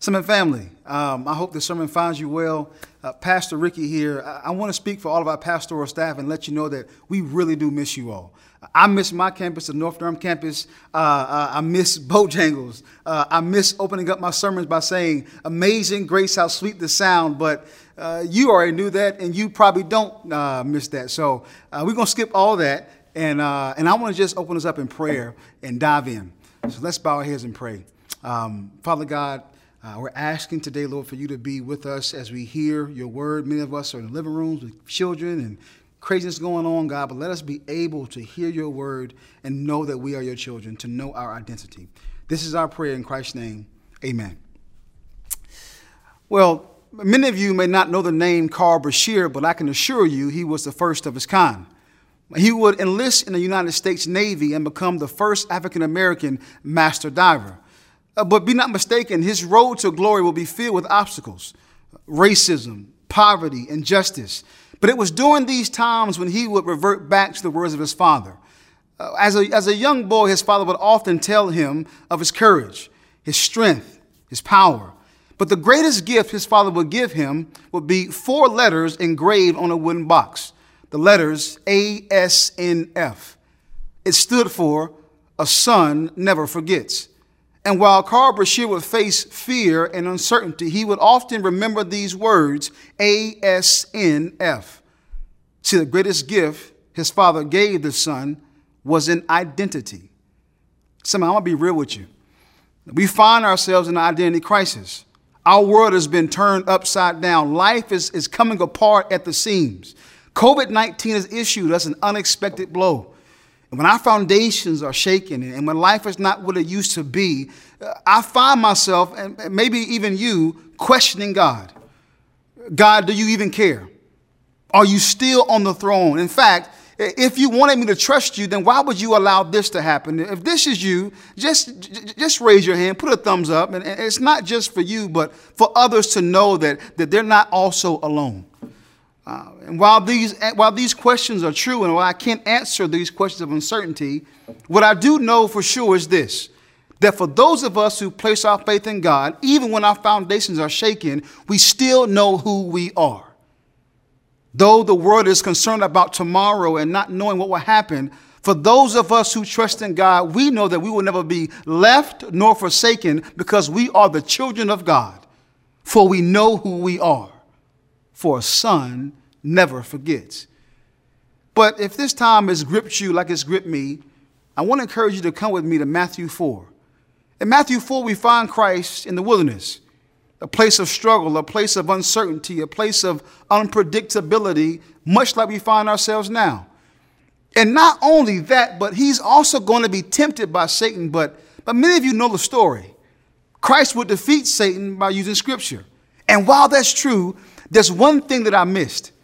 Sermon family, I hope the sermon finds you well. Pastor Ricky here. I want to speak for all of our pastoral staff and let you know that we really do miss you all. I miss my campus, the North Durham campus. I miss Bojangles. I miss opening up my sermons by saying, "Amazing grace, how sweet the sound." But you already knew that, and you probably don't miss that. So we're going to skip all that, and I want to just open us up in prayer and dive in. So let's bow our heads and pray. Father God, we're asking today, Lord, for you to be with us as we hear your word. Many of us are in the living rooms with children and craziness going on, God, but let us be able to hear your word and know that we are your children, to know our identity. This is our prayer in Christ's name. Amen. Well, many of you may not know the name Carl Brashear, but I can assure you he was the first of his kind. He would enlist in the United States Navy and become the first African-American master diver. But be not mistaken, his road to glory will be filled with obstacles, racism, poverty, injustice. But it was during these times when he would revert back to the words of his father. As a young boy, his father would often tell him of his courage, his strength, his power. But the greatest gift his father would give him would be 4 letters engraved on a wooden box, the letters ASNF. It stood for A Son Never Forgets. And while Carl Brashear would face fear and uncertainty, he would often remember these words, ASNF. See, the greatest gift his father gave the son was an identity. Somehow, I'm going to be real with you. We find ourselves in an identity crisis. Our world has been turned upside down. Life is coming apart at the seams. COVID-19 has issued us an unexpected blow. And when our foundations are shaken and when life is not what it used to be, I find myself, and maybe even you, questioning God. God, do you even care? Are you still on the throne? In fact, if you wanted me to trust you, then why would you allow this to happen? If this is you, just raise your hand, put a thumbs up. And it's not just for you, but for others to know that they're not also alone. And while these questions are true, and while I can't answer these questions of uncertainty, what I do know for sure is this, that for those of us who place our faith in God, even when our foundations are shaken, we still know who we are. Though the world is concerned about tomorrow and not knowing what will happen, for those of us who trust in God, we know that we will never be left nor forsaken because we are the children of God, for we know who we are. For a son never forgets. But if this time has gripped you like it's gripped me, I want to encourage you to come with me to Matthew 4. In Matthew 4, we find Christ in the wilderness, a place of struggle, a place of uncertainty, a place of unpredictability, much like we find ourselves now. And not only that, but he's also going to be tempted by Satan. But many of you know the story. Christ would defeat Satan by using scripture. And while that's true, there's one thing that I missed.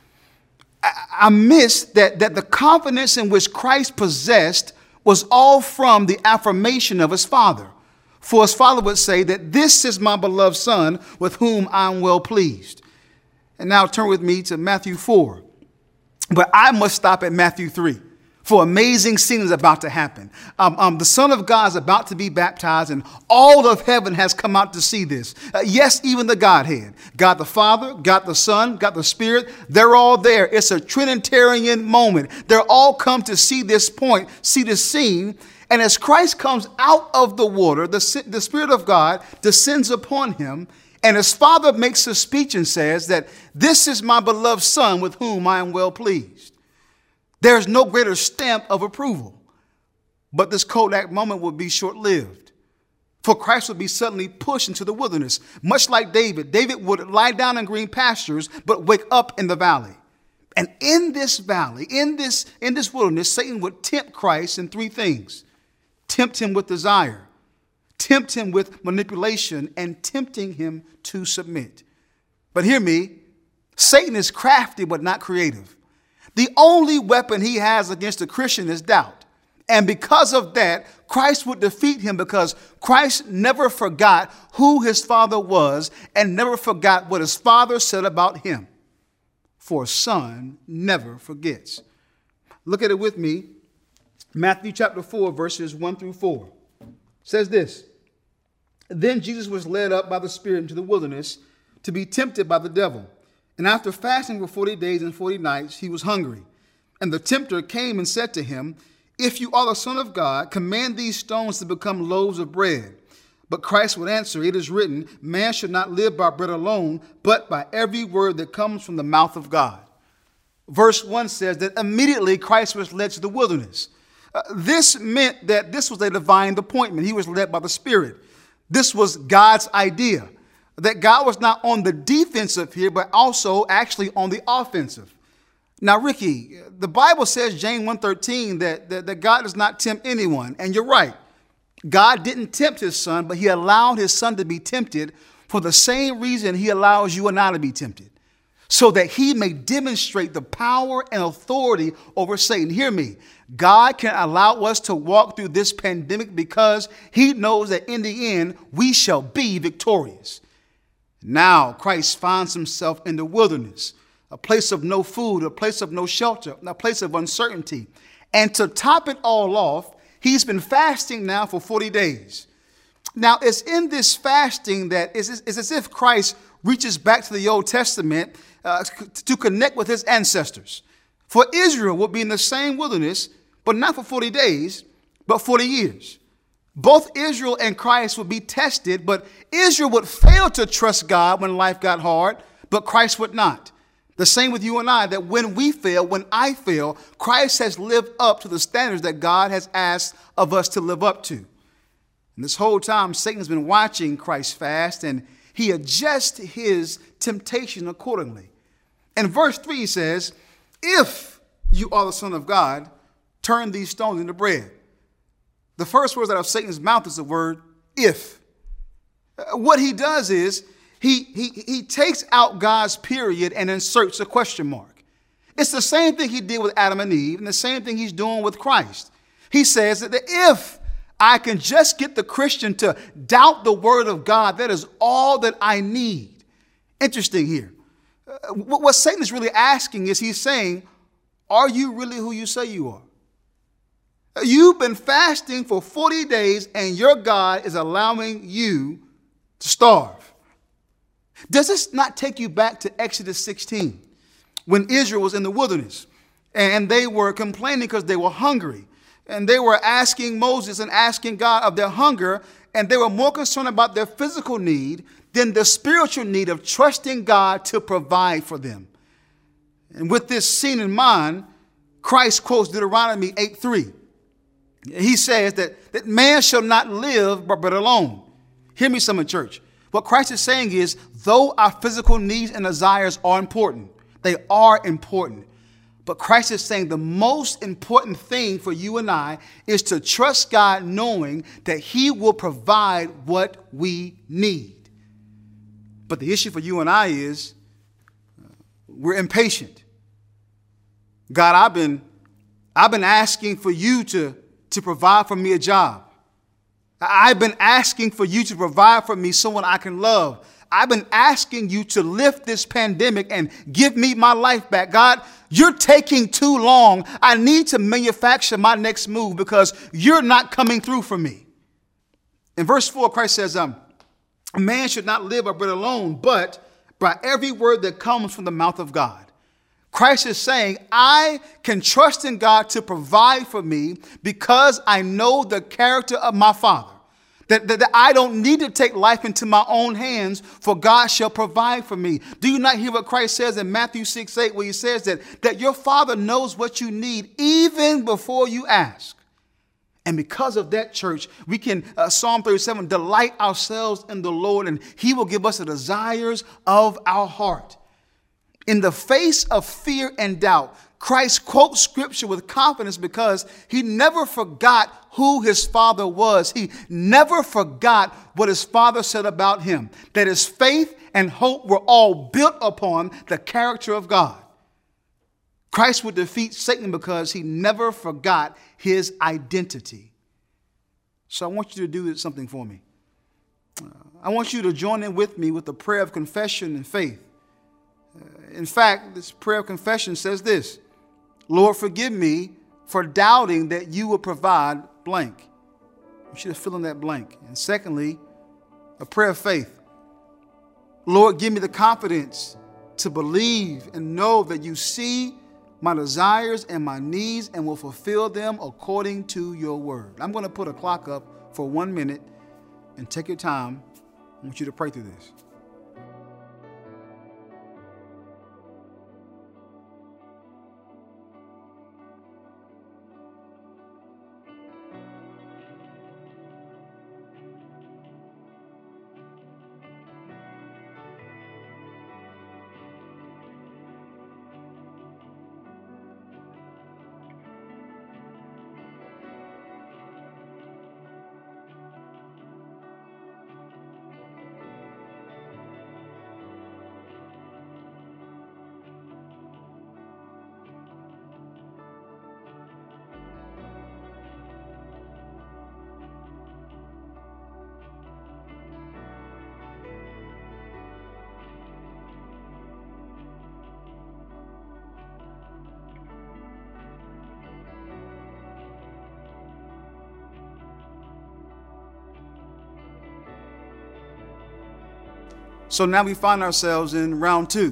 I missed that the confidence in which Christ possessed was all from the affirmation of his Father. For his Father would say that this is my beloved Son with whom I'm well pleased. And now turn with me to Matthew 4. But I must stop at Matthew 3. For amazing scene is about to happen. The Son of God is about to be baptized, and all of heaven has come out to see this. Yes, even the Godhead. God the Father, God the Son, God the Spirit, they're all there. It's a Trinitarian moment. They're all come to see this point, see this scene. And as Christ comes out of the water, the Spirit of God descends upon him, and his Father makes a speech and says that this is my beloved Son with whom I am well pleased. There's no greater stamp of approval. But this Kodak moment would be short-lived. For Christ would be suddenly pushed into the wilderness. Much like David. David would lie down in green pastures, but wake up in the valley. And in this valley, in this wilderness, Satan would tempt Christ in 3 things. Tempt him with desire. Tempt him with manipulation. And tempting him to submit. But hear me. Satan is crafty, but not creative. The only weapon he has against a Christian is doubt. And because of that, Christ would defeat him because Christ never forgot who his Father was and never forgot what his Father said about him. For a son never forgets. Look at it with me. Matthew chapter 4, verses 1 through 4. Says this. Then Jesus was led up by the Spirit into the wilderness to be tempted by the devil. And after fasting for 40 days and 40 nights, he was hungry. And the tempter came and said to him, "If you are the Son of God, command these stones to become loaves of bread." But Christ would answer, "It is written, man should not live by bread alone, but by every word that comes from the mouth of God." Verse 1 says that immediately Christ was led to the wilderness. This meant that this was a divine appointment. He was led by the Spirit. This was God's idea, that God was not on the defensive here, but also actually on the offensive. Now, Ricky, the Bible says, James 1:13, that God does not tempt anyone. And you're right. God didn't tempt his son, but he allowed his son to be tempted for the same reason he allows you and I to be tempted, so that he may demonstrate the power and authority over Satan. Hear me. God can allow us to walk through this pandemic because he knows that in the end, we shall be victorious. Now, Christ finds himself in the wilderness, a place of no food, a place of no shelter, a place of uncertainty. And to top it all off, he's been fasting now for 40 days. Now, it's in this fasting that it's as if Christ reaches back to the Old Testament to connect with his ancestors. For Israel would be in the same wilderness, but not for 40 days, but 40 years. Both Israel and Christ would be tested, but Israel would fail to trust God when life got hard, but Christ would not. The same with you and I, that when we fail, when I fail, Christ has lived up to the standards that God has asked of us to live up to. And this whole time, Satan's been watching Christ fast, and he adjusts his temptation accordingly. And verse 3 says, "If you are the Son of God, turn these stones into bread." The first words out of Satan's mouth is the word "if." What he does is he takes out God's period and inserts a question mark. It's the same thing he did with Adam and Eve, and the same thing he's doing with Christ. He says that if I can just get the Christian to doubt the word of God, that is all that I need. Interesting here. What Satan is really asking is he's saying, are you really who you say you are? You've been fasting for 40 days and your God is allowing you to starve. Does this not take you back to Exodus 16 when Israel was in the wilderness and they were complaining because they were hungry and they were asking Moses and asking God of their hunger, and they were more concerned about their physical need than the spiritual need of trusting God to provide for them. And with this scene in mind, Christ quotes Deuteronomy 8:3. He says that man shall not live by bread alone. Hear me, some in church. What Christ is saying is, though our physical needs and desires are important, they are important. But Christ is saying the most important thing for you and I is to trust God knowing that he will provide what we need. But the issue for you and I is we're impatient. God, I've been asking for you to provide for me a job. I've been asking for you to provide for me someone I can love. I've been asking you to lift this pandemic and give me my life back. God, you're taking too long. I need to manufacture my next move because you're not coming through for me. In verse 4, Christ says, a man should not live by bread alone, but by every word that comes from the mouth of God. Christ is saying, I can trust in God to provide for me because I know the character of my Father. That I don't need to take life into my own hands, for God shall provide for me. Do you not hear what Christ says in Matthew 6:8, where he says that your Father knows what you need even before you ask? And because of that, church, we can, Psalm 37, delight ourselves in the Lord, and he will give us the desires of our heart. In the face of fear and doubt, Christ quotes scripture with confidence because he never forgot who his Father was. He never forgot what his Father said about him, that his faith and hope were all built upon the character of God. Christ would defeat Satan because he never forgot his identity. So I want you to do something for me. I want you to join in with me with the prayer of confession and faith. In fact, this prayer of confession says this: Lord, forgive me for doubting that you will provide blank. I want you to fill in that blank. And secondly, a prayer of faith. Lord, give me the confidence to believe and know that you see my desires and my needs and will fulfill them according to your word. I'm going to put a clock up for 1 minute and take your time. I want you to pray through this. So now we find ourselves in round 2.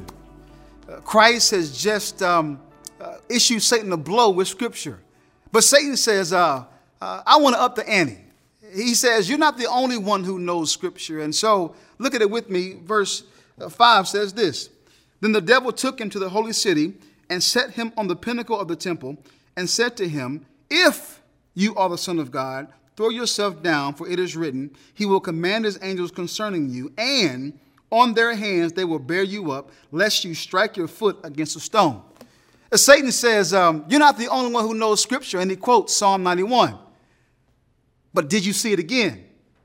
Christ has just issued Satan a blow with Scripture. But Satan says, I want to up the ante. He says, you're not the only one who knows Scripture. And so look at it with me. Verse 5 says this. Then the devil took him to the holy city and set him on the pinnacle of the temple and said to him, if you are the Son of God, throw yourself down, for it is written, he will command his angels concerning you, and on their hands they will bear you up, lest you strike your foot against a stone. Satan says, you're not the only one who knows Scripture. And he quotes Psalm 91. But did you see it again?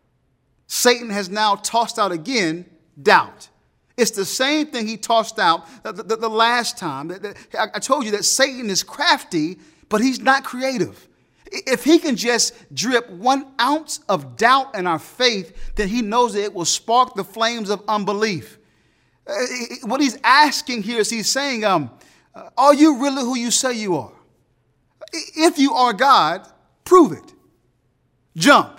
Satan has now tossed out again doubt. It's the same thing he tossed out the last time. I told you that Satan is crafty, but he's not creative. If he can just drip 1 ounce of doubt in our faith, then he knows that it will spark the flames of unbelief. What he's asking here is he's saying, are you really who you say you are? If you are God, prove it. Jump.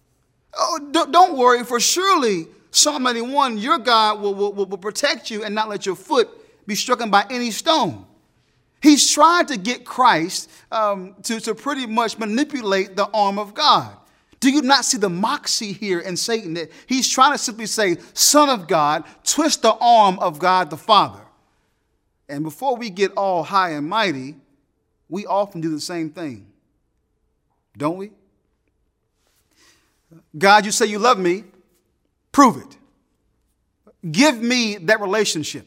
Oh, don't worry, for surely Psalm 91, your God will protect you and not let your foot be struck by any stone. He's trying to get Christ to pretty much manipulate the arm of God. Do you not see the moxie here in Satan? That he's trying to simply say, Son of God, twist the arm of God the Father. And before we get all high and mighty, we often do the same thing. Don't we? God, you say you love me. Prove it. Give me that relationship.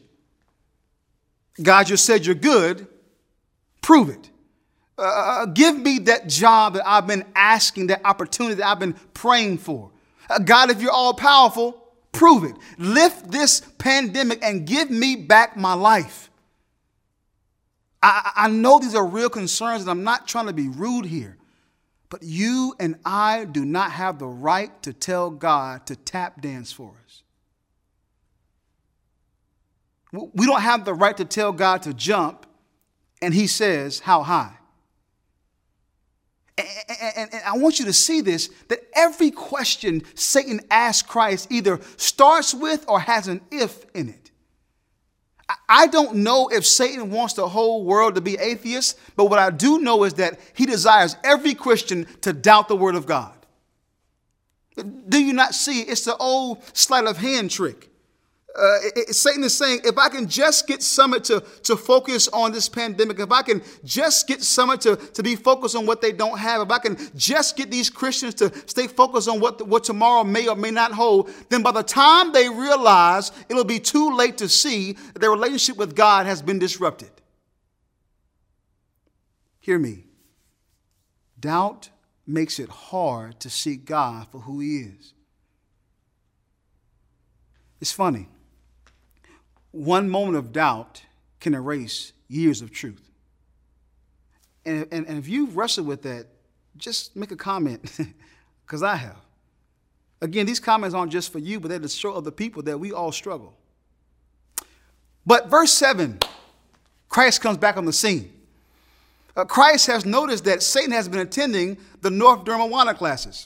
God, you said you're good. Prove it. Give me that job that I've been asking, that opportunity that I've been praying for. God, if you're all powerful, prove it. Lift this pandemic and give me back my life. I know these are real concerns, and I'm not trying to be rude here, but you and I do not have the right to tell God to tap dance for us. We don't have the right to tell God to jump, and he says, how high? And I want you to see this, that every question Satan asks Christ either starts with or has an if in it. I don't know if Satan wants the whole world to be atheists, but what I do know is that he desires every Christian to doubt the word of God. Do you not see? It's the old sleight of hand trick. Satan is saying, if I can just get Summit to focus on this pandemic, if I can just get Summit to be focused on what they don't have, if I can just get these Christians to stay focused on what tomorrow may or may not hold, then by the time they realize, it'll be too late to see that their relationship with God has been disrupted. Hear me. Doubt makes it hard to see God for who he is. It's funny. One moment of doubt can erase years of truth. And if you've wrestled with that, just make a comment, because I have. Again, these comments aren't just for you, but they're to show other people that we all struggle. But verse 7, Christ comes back on the scene. Christ has noticed that Satan has been attending the North Dermawana classes.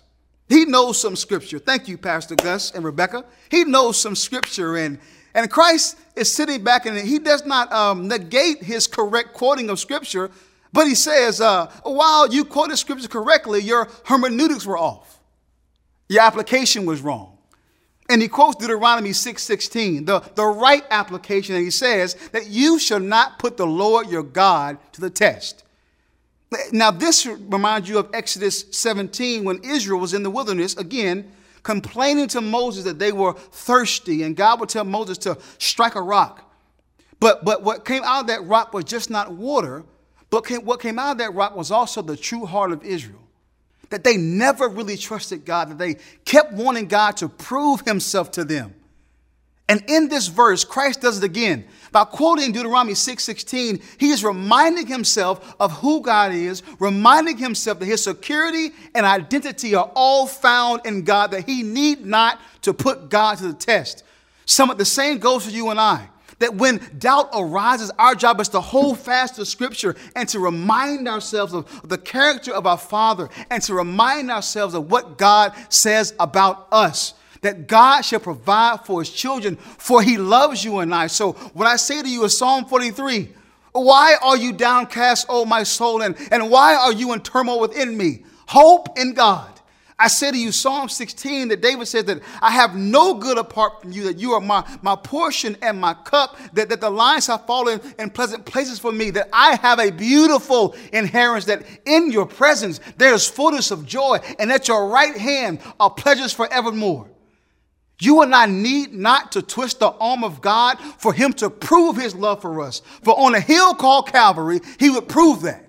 He knows some scripture. Thank you, Pastor Gus and Rebecca. He knows some scripture, and Christ is sitting back, and he does not negate his correct quoting of scripture, but he says, while you quoted scripture correctly, your hermeneutics were off. Your application was wrong. And he quotes Deuteronomy 6:16, the right application, and he says that you shall not put the Lord your God to the test. Now, this reminds you of Exodus 17 when Israel was in the wilderness, again, complaining to Moses that they were thirsty, and God would tell Moses to strike a rock. But what came out of that rock was just not water, but what came out of that rock was also the true heart of Israel. That they never really trusted God, that they kept wanting God to prove himself to them. And in this verse, Christ does it again. By quoting Deuteronomy 6:16, he is reminding himself of who God is, reminding himself that his security and identity are all found in God, that he need not to put God to the test. The same goes for you and I. That when doubt arises, our job is to hold fast to Scripture and to remind ourselves of the character of our Father and to remind ourselves of what God says about us. That God shall provide for his children, for he loves you and I. So what I say to you is Psalm 43. Why are you downcast, O my soul, and why are you in turmoil within me? Hope in God. I say to you, Psalm 16, that David says that I have no good apart from you, that you are my portion and my cup, that the lines have fallen in pleasant places for me, that I have a beautiful inheritance, that in your presence there is fullness of joy, and at your right hand are pleasures forevermore. You and I need not to twist the arm of God for him to prove his love for us. For on a hill called Calvary, he would prove that.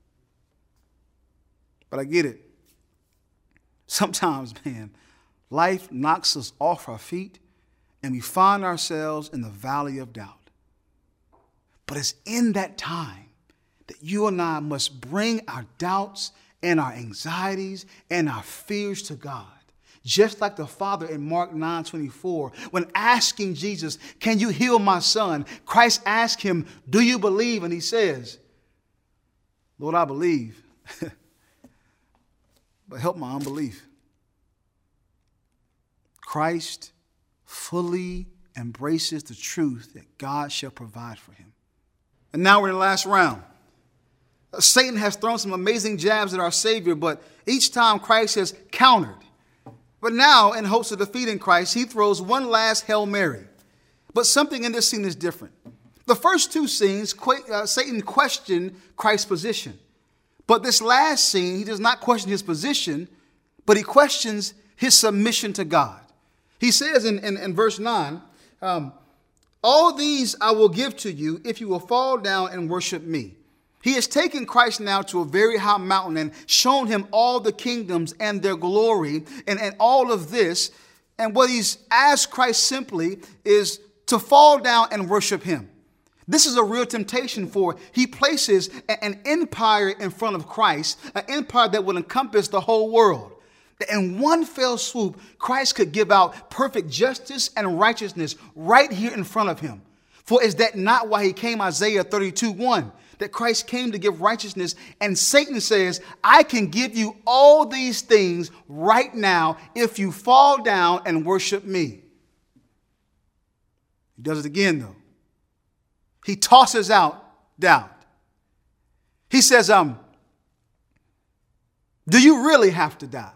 But I get it. Sometimes, man, life knocks us off our feet and we find ourselves in the valley of doubt. But it's in that time that you and I must bring our doubts and our anxieties and our fears to God. Just like the Father in Mark 9:24, when asking Jesus, can you heal my son? Christ asked him, do you believe? And he says, Lord, I believe, but help my unbelief. Christ fully embraces the truth that God shall provide for him. And now we're in the last round. Satan has thrown some amazing jabs at our Savior, but each time Christ has countered. But now, in hopes of defeating Christ, he throws one last Hail Mary. But something in this scene is different. The first two scenes, Satan questioned Christ's position. But this last scene, he does not question his position, but he questions his submission to God. He says in verse 9, all these I will give to you if you will fall down and worship me. He has taken Christ now to a very high mountain and shown him all the kingdoms and their glory and all of this. And what he's asked Christ simply is to fall down and worship him. This is a real temptation, for he places an empire in front of Christ, an empire that will encompass the whole world. In one fell swoop, Christ could give out perfect justice and righteousness right here in front of him. For is that not why he came, Isaiah 32:1, that Christ came to give righteousness, and Satan says, I can give you all these things right now if you fall down and worship me. He does it again, though. He tosses out doubt. He says, do you really have to die?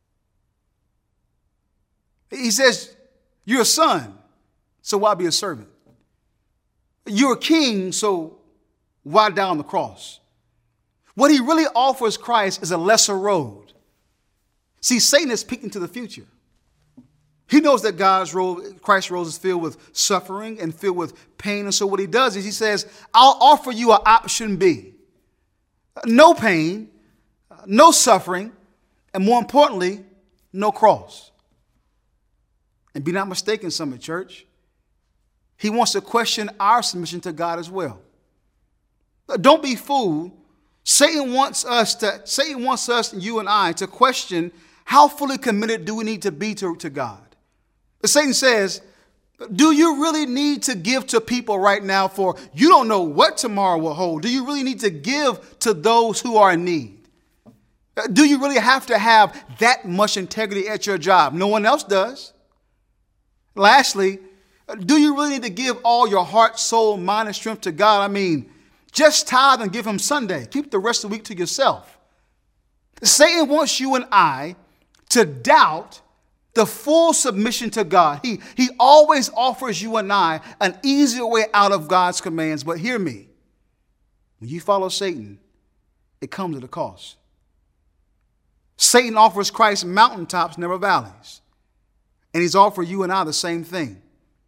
He says, you're a son, so why be a servant? You're a king, so why die on the cross? What he really offers Christ is a lesser road. See, Satan is peeking to the future. He knows that Christ's road is filled with suffering and filled with pain. And so what he does is he says, I'll offer you an option B. No pain, no suffering, and more importantly, no cross. And be not mistaken, Summit Church. He wants to question our submission to God as well. Don't be fooled. Satan wants us, you and I, to question how fully committed do we need to be to God. Satan says, do you really need to give to people right now, for you don't know what tomorrow will hold? Do you really need to give to those who are in need? Do you really have to have that much integrity at your job? No one else does. Lastly, do you really need to give all your heart, soul, mind, and strength to God? I mean, just tithe and give him Sunday. Keep the rest of the week to yourself. Satan wants you and I to doubt the full submission to God. He always offers you and I an easier way out of God's commands. But hear me, when you follow Satan, it comes at a cost. Satan offers Christ mountaintops, never valleys. And he's offered you and I the same thing.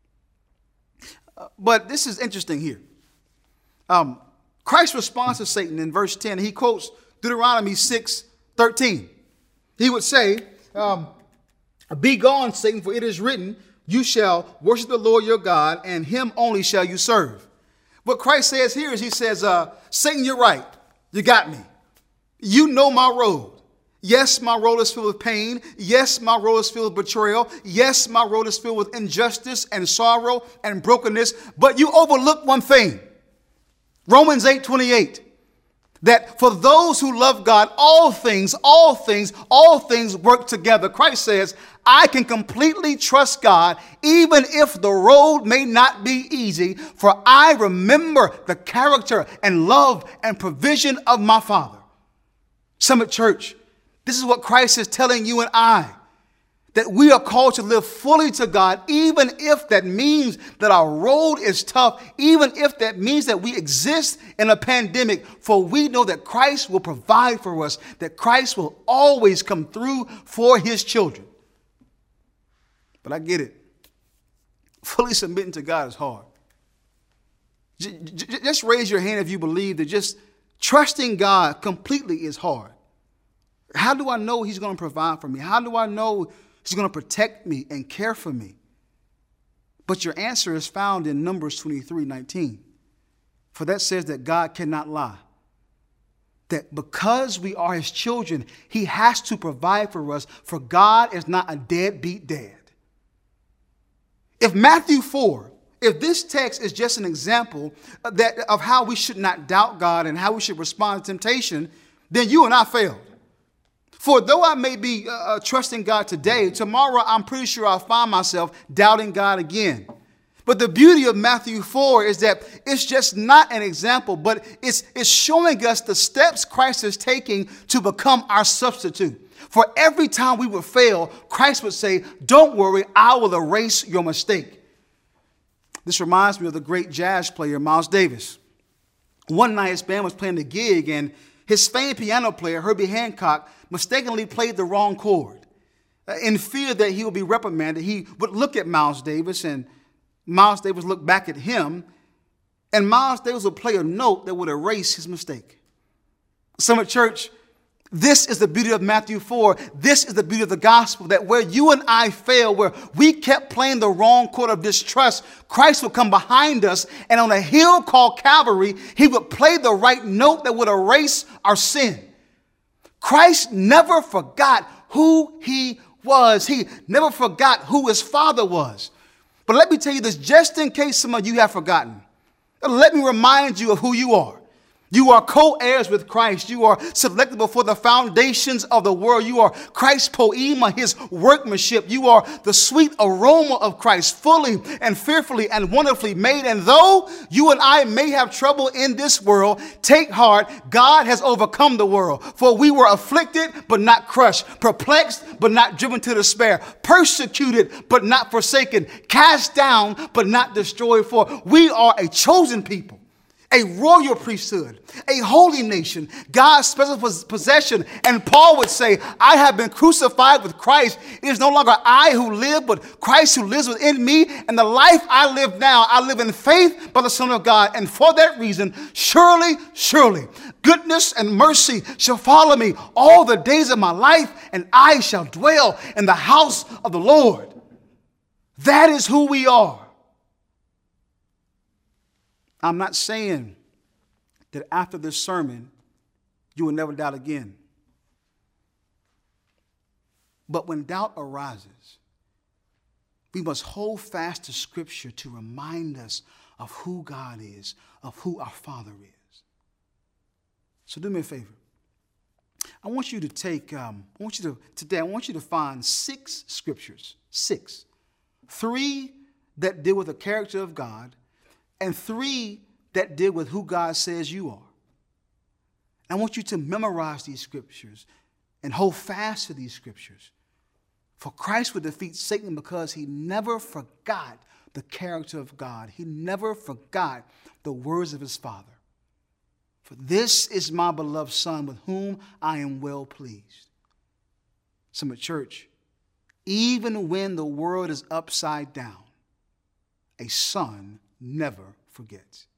But this is interesting here. Christ responds to Satan in verse 10. He quotes Deuteronomy 6:13. He would say, "Be gone, Satan, for it is written, you shall worship the Lord your God, and him only shall you serve." What Christ says here is he says, Satan, you're right. You got me. You know my road. Yes, my road is filled with pain. Yes, my road is filled with betrayal. Yes, my road is filled with injustice and sorrow and brokenness. But you overlook one thing. Romans 8:28. That for those who love God, all things work together. Christ says, I can completely trust God, even if the road may not be easy, for I remember the character and love and provision of my Father. Summit Church, this is what Christ is telling you and I, that we are called to live fully to God, even if that means that our road is tough, even if that means that we exist in a pandemic, for we know that Christ will provide for us, that Christ will always come through for his children. But I get it. Fully submitting to God is hard. Just raise your hand if you believe that just trusting God completely is hard. How do I know he's going to provide for me? How do I know he's going to protect me and care for me? But your answer is found in Numbers 23:19. For that says that God cannot lie. That because we are his children, he has to provide for us, for God is not a deadbeat dad. If Matthew 4, if this text is just an example of how we should not doubt God and how we should respond to temptation, then you and I failed. For though I may be trusting God today, tomorrow I'm pretty sure I'll find myself doubting God again. But the beauty of Matthew 4 is that it's just not an example, but it's showing us the steps Christ is taking to become our substitute. For every time we would fail, Christ would say, don't worry, I will erase your mistake. This reminds me of the great jazz player, Miles Davis. One night his band was playing a gig and his famed piano player, Herbie Hancock, mistakenly played the wrong chord. In fear that he would be reprimanded, he would look at Miles Davis, and Miles Davis looked back at him, and Miles Davis would play a note that would erase his mistake. Summit Church, this is the beauty of Matthew 4. This is the beauty of the gospel, that where you and I fail, where we kept playing the wrong chord of distrust, Christ would come behind us, and on a hill called Calvary, he would play the right note that would erase our sin. Christ never forgot who he was. He never forgot who his Father was. But let me tell you this, just in case some of you have forgotten, let me remind you of who you are. You are co-heirs with Christ. You are selected before the foundations of the world. You are Christ's poema, his workmanship. You are the sweet aroma of Christ, fully and fearfully and wonderfully made. And though you and I may have trouble in this world, take heart, God has overcome the world. For we were afflicted, but not crushed, perplexed, but not driven to despair, persecuted, but not forsaken, cast down, but not destroyed. For we are a chosen people, a royal priesthood, a holy nation, God's special possession. And Paul would say, I have been crucified with Christ. It is no longer I who live, but Christ who lives within me. And the life I live now, I live in faith by the Son of God. And for that reason, surely, goodness and mercy shall follow me all the days of my life, and I shall dwell in the house of the Lord. That is who we are. I'm not saying that after this sermon, you will never doubt again. But when doubt arises, we must hold fast to Scripture to remind us of who God is, of who our Father is. So do me a favor. I want you to today, I want you to find 6 scriptures, 6. 3 that deal with the character of God, and 3 that deal with who God says you are. I want you to memorize these scriptures and hold fast to these scriptures. For Christ would defeat Satan because he never forgot the character of God. He never forgot the words of his Father. For this is my beloved Son with whom I am well pleased. Summit Church, even when the world is upside down, a son never forgets.